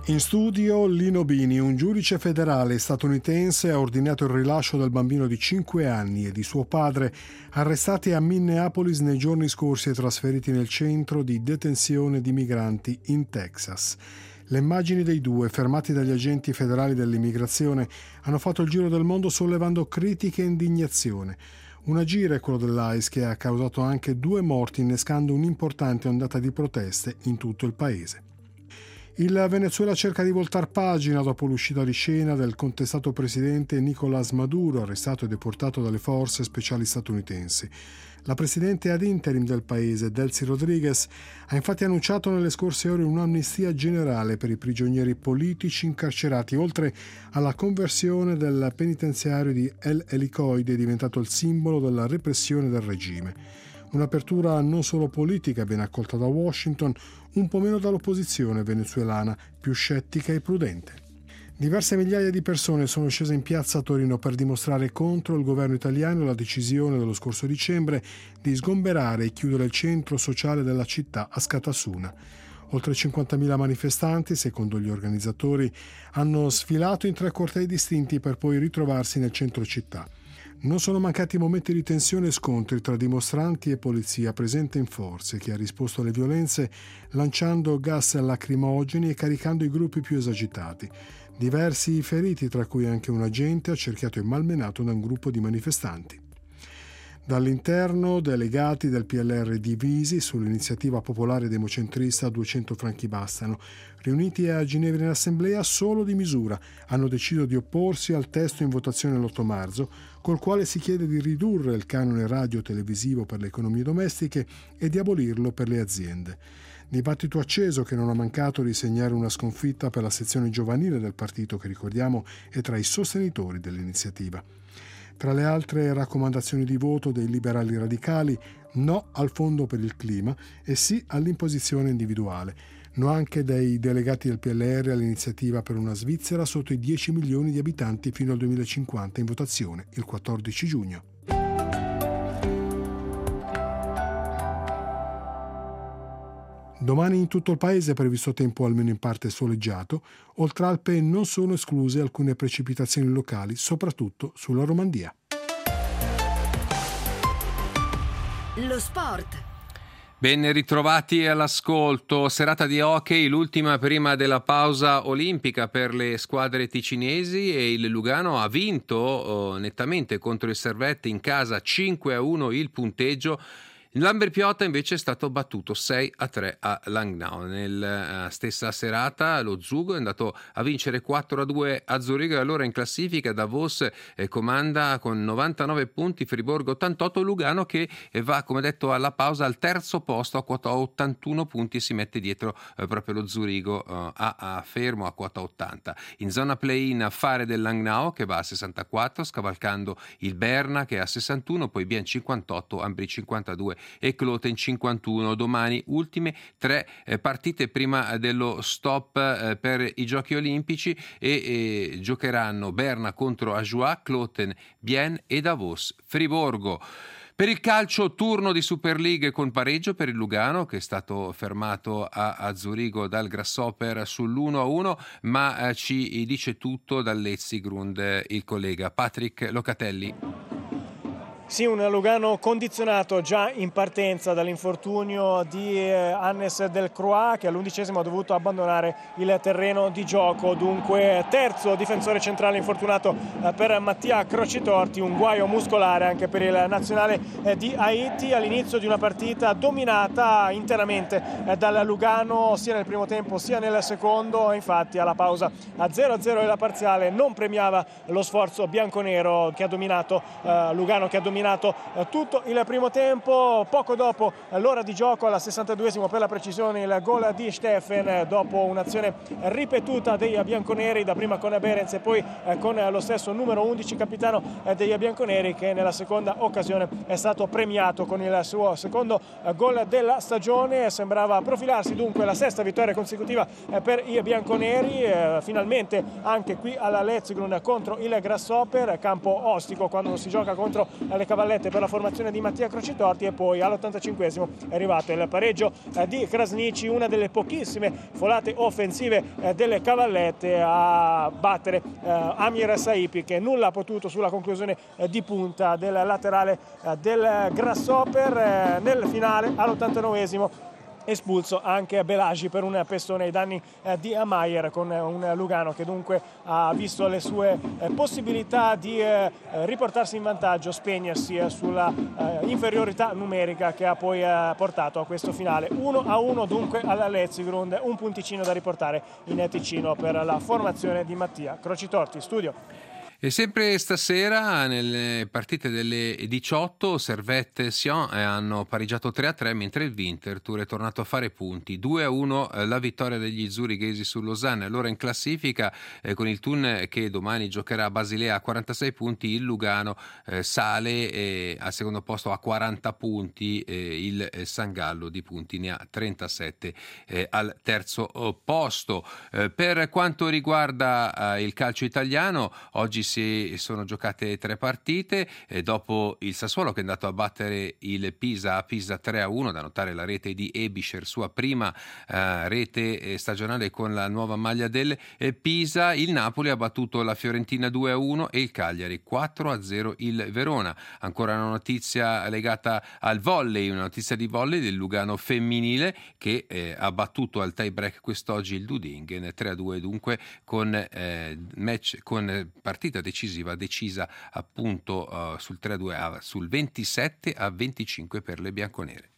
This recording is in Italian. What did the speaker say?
In studio Lino Bini, un giudice federale statunitense ha ordinato il rilascio del bambino di 5 anni e di suo padre, arrestati a Minneapolis nei giorni scorsi e trasferiti nel centro di detenzione di migranti in Texas. Le immagini dei due, fermati dagli agenti federali dell'immigrazione, hanno fatto il giro del mondo sollevando critiche e indignazione. Un agire, quello dell'ICE, che ha causato anche 2 morti, innescando un'importante ondata di proteste in tutto il paese. Il Venezuela cerca di voltar pagina dopo l'uscita di scena del contestato presidente Nicolás Maduro, arrestato e deportato dalle forze speciali statunitensi. La presidente ad interim del paese, Delcy Rodriguez, ha infatti annunciato nelle scorse ore un'amnistia generale per i prigionieri politici incarcerati, oltre alla conversione del penitenziario di El Helicoide, diventato il simbolo della repressione del regime. Un'apertura non solo politica ben accolta da Washington, un po' meno dall'opposizione venezuelana, più scettica e prudente. Diverse migliaia di persone sono scese in piazza a Torino per dimostrare contro il governo italiano e la decisione dello scorso dicembre di sgomberare e chiudere il centro sociale della città a Scatassuna. Oltre 50.000 manifestanti, secondo gli organizzatori, hanno sfilato in 3 cortei distinti per poi ritrovarsi nel centro città. Non sono mancati momenti di tensione e scontri tra dimostranti e polizia presente in forze, che ha risposto alle violenze lanciando gas lacrimogeni e caricando i gruppi più esagitati. Diversi i feriti, tra cui anche un agente accerchiato e malmenato da un gruppo di manifestanti. Dall'interno, delegati del PLR divisi sull'iniziativa popolare democentrista 200 franchi bastano, riuniti a Ginevra in assemblea solo di misura, hanno deciso di opporsi al testo in votazione l'8 marzo, col quale si chiede di ridurre il canone radio-televisivo per le economie domestiche e di abolirlo per le aziende. Dibattito acceso che non ha mancato di segnare una sconfitta per la sezione giovanile del partito, che ricordiamo è tra i sostenitori dell'iniziativa. Tra le altre raccomandazioni di voto dei liberali radicali, no al fondo per il clima e sì all'imposizione individuale. No anche dei delegati del PLR all'iniziativa per una Svizzera sotto i 10 milioni di abitanti fino al 2050, in votazione il 14 giugno. Domani in tutto il paese è previsto tempo almeno in parte soleggiato. Oltre Alpe non sono escluse alcune precipitazioni locali, soprattutto sulla Romandia. Lo sport. Ben ritrovati all'ascolto. Serata di hockey, l'ultima prima della pausa olimpica per le squadre ticinesi, e il Lugano ha vinto nettamente contro il Servette in casa 5-1 il punteggio. L'Amber-Piotta invece è stato battuto 6-3 a Langnau. Nella stessa serata lo Zugo è andato a vincere 4-2 a Zurigo, e allora in classifica Davos comanda con 99 punti, Friburgo 88, Lugano che va, come detto, alla pausa al terzo posto a quota 81 punti, e si mette dietro proprio lo Zurigo a fermo a quota 80. In zona play-in affare del Langnau che va a 64, scavalcando il Berna che è a 61, poi Bien 58, Ambri 52 e Kloten 51. Domani ultime 3 partite prima dello stop per i Giochi Olimpici, e giocheranno Berna contro Ajoie, Kloten, Bien e Davos, Friburgo. Per il calcio, turno di Super League con pareggio per il Lugano, che è stato fermato a Zurigo dal Grasshopper sull'1-1, ma ci dice tutto dal Letzigrund il collega Patrick Locatelli. Sì, un Lugano condizionato già in partenza dall'infortunio di Hannes Delcroix, che all'11° ha dovuto abbandonare il terreno di gioco. Dunque terzo difensore centrale infortunato per Mattia Crocitorti, un guaio muscolare anche per il nazionale di Haiti, all'inizio di una partita dominata interamente dal Lugano sia nel primo tempo sia nel secondo. Infatti alla pausa a 0-0 la parziale non premiava lo sforzo bianconero, che ha dominato Lugano, che ha dominato tutto il primo tempo. Poco dopo l'ora di gioco, alla 62° per la precisione, il gol di Steffen dopo un'azione ripetuta dei bianconeri, dapprima con Behrens e poi con lo stesso numero 11 capitano dei bianconeri, che nella seconda occasione è stato premiato con il suo secondo gol della stagione. Sembrava profilarsi dunque la 6ª vittoria consecutiva per i bianconeri, finalmente anche qui alla Letzigrund contro il Grasshopper, campo ostico quando si gioca contro le cavallette per la formazione di Mattia Crocitorti, e poi all'85esimo è arrivato il pareggio di Krasniqi, una delle pochissime folate offensive delle cavallette a battere Amir Saipi, che nulla ha potuto sulla conclusione di punta del laterale del Grasshopper. Nel finale all'89esimo espulso anche Belagi per un pestone ai danni di Maier, con un Lugano che dunque ha visto le sue possibilità di riportarsi in vantaggio spegnersi sulla inferiorità numerica che ha poi portato a questo finale 1-1 dunque alla Letzigrund, un punticino da riportare in Ticino per la formazione di Mattia Crocitorti. Studio. E sempre stasera nelle partite delle 18 Servette e Sion hanno pareggiato 3-3, mentre il Winterthur è tornato a fare punti. 2-1 la vittoria degli zurighesi su Lausanne. Allora in classifica con il Thun che domani giocherà a Basilea a 46 punti, il Lugano sale al secondo posto a 40 punti, il San Gallo di punti ne ha 37 al terzo posto. Per quanto riguarda il calcio italiano, oggi si sono giocate 3 partite dopo il Sassuolo che è andato a battere il Pisa a Pisa 3-1, da notare la rete di Ebischer, sua prima rete stagionale con la nuova maglia del Pisa. Il Napoli ha battuto la Fiorentina 2-1 e il Cagliari 4-0 il Verona. Ancora una notizia legata al volley, una notizia di volley del Lugano femminile che ha battuto al tie break quest'oggi il Dudingen 3-2, dunque con match con partita decisa appunto sul 3-2 sul 27-25 per le bianconere.